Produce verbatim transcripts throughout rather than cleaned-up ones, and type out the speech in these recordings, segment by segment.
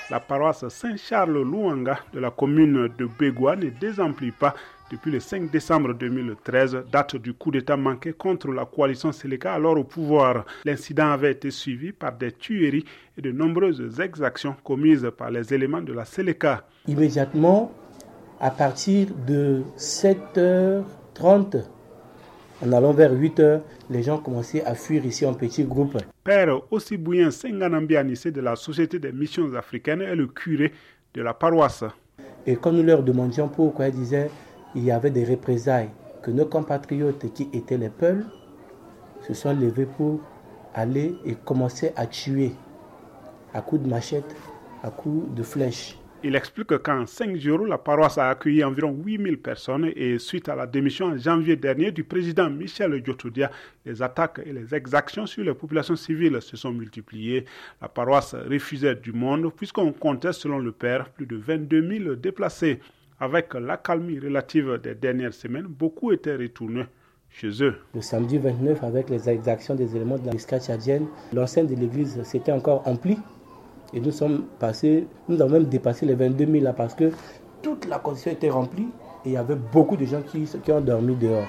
La paroisse Saint-Charles-Louanga de la commune de Begwa ne désemplit pas depuis le cinq décembre deux mille treize, date du coup d'État manqué contre la coalition Seleka alors au pouvoir. L'incident avait été suivi par des tueries et de nombreuses exactions commises par les éléments de la Seleka. Immédiatement, à partir de sept heures trente, en allant vers huit heures, les gens commençaient à fuir ici en petits groupes. Père Ossibouyen Senganambi Anissé de la Société des missions africaines est le curé de la paroisse. Et quand nous leur demandions pourquoi, ils disaient qu'il y avait des représailles, que nos compatriotes qui étaient les Peuls se sont levés pour aller et commencer à tuer à coups de machette, à coups de flèches. Il explique qu'en cinq jours, la paroisse a accueilli environ huit mille personnes et suite à la démission en janvier dernier du président Michel Djotodia, les attaques et les exactions sur les populations civiles se sont multipliées. La paroisse refusait du monde puisqu'on comptait, selon le père, plus de vingt-deux mille déplacés. Avec l'accalmie relative des dernières semaines, beaucoup étaient retournés chez eux. Le samedi vingt-neuf, avec les exactions des éléments de la Bisca tchadienne, l'enceinte de l'église s'était encore emplie. Et nous sommes passés, nous avons même dépassé les vingt-deux mille là parce que toute la condition était remplie et il y avait beaucoup de gens qui, qui ont dormi dehors.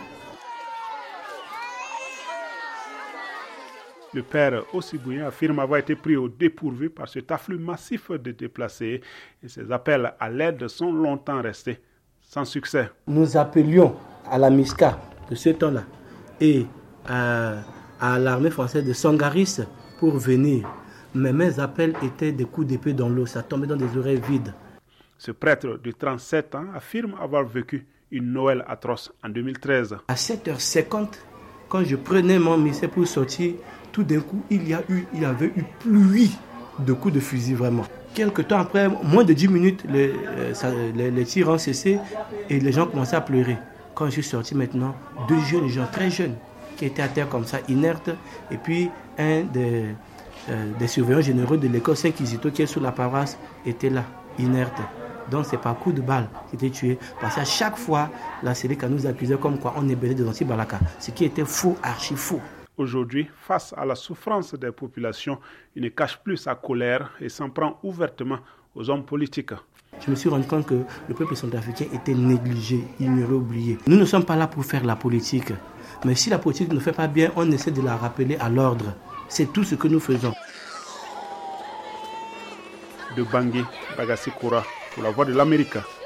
Le père Ossibouyen affirme avoir été pris au dépourvu par cet afflux massif de déplacés et ses appels à l'aide sont longtemps restés sans succès. Nous appelions à la MISCA de ce temps-là et à, à l'armée française de Sangaris pour venir. Mais mes appels étaient des coups d'épée dans l'eau, ça tombait dans des oreilles vides. Ce prêtre de trente-sept ans affirme avoir vécu une Noël atroce en deux mille treize. À sept heures cinquante, quand je prenais mon missel pour sortir, tout d'un coup, il y a eu, il y avait eu pluie de coups de fusil vraiment. Quelque temps après, moins de dix minutes, les, ça, les, les tirs ont cessé et les gens commençaient à pleurer. Quand je suis sorti maintenant, deux jeunes gens, très jeunes, qui étaient à terre comme ça, inertes, et puis un des... Euh, des surveillants généraux de l'école Saint-Kizito qui est sous la paroisse était là, inerte. Donc c'est par coup de balle qu'il était tué. Parce qu'à chaque fois, la Seleka nous accusait comme quoi on est baisé des anti-Balaka. Ce qui était faux, archi faux. Aujourd'hui, face à la souffrance des populations, il ne cache plus sa colère et s'en prend ouvertement aux hommes politiques. Je me suis rendu compte que le peuple centrafricain était négligé, ignoré, oublié. Nous ne sommes pas là pour faire la politique. Mais si la politique ne fait pas bien, on essaie de la rappeler à l'ordre. C'est tout ce que nous faisons. De Bangui, Bagassi Koura, pour la Voix de l'Amérique.